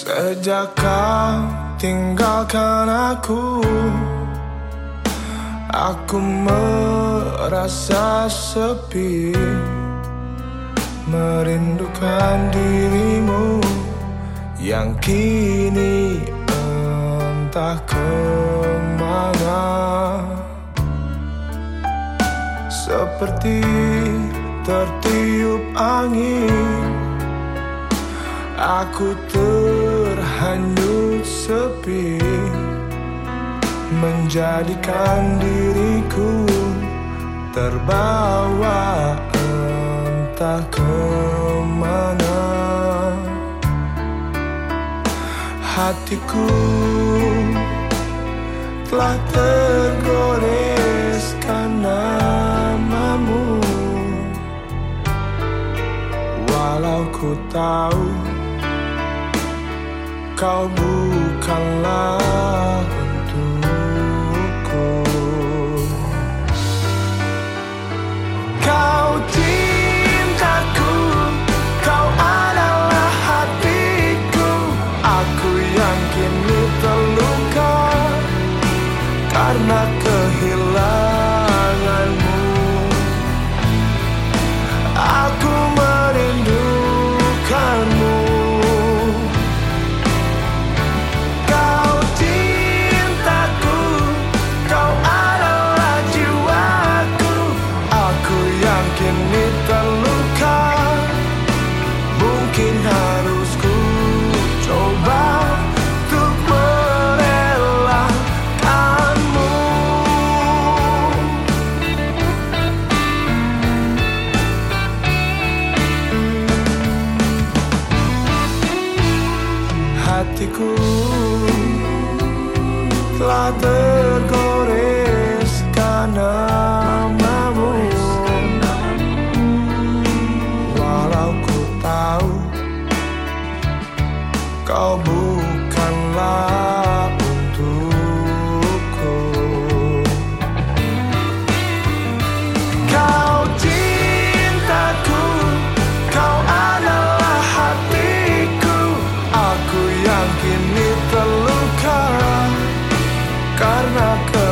Sejak kau tinggalkan aku merasa sepi, merindukan dirimu yang kini entah kemana. Seperti tertiup angin, aku terhanyut sepi, menjadikan diriku terbawa entah kemana. Hatiku telah tergoreskan namamu, walau ku tahu kau bukanlah untukku. Kau cintaku, kau adalah hatiku. Aku yang kini terluka karena kehilanganmu. Aku merindukanmu. Kau cintaku, kau adalah jiwaku. Aku yang kini terluka, mungkin harus ku coba untuk merelakanmu. Hatiku telah tergoreskan namamu, walau ku tahu kau bukanlah untukku. Kau cintaku, kau adalah hatiku. Aku yang kini terluka karena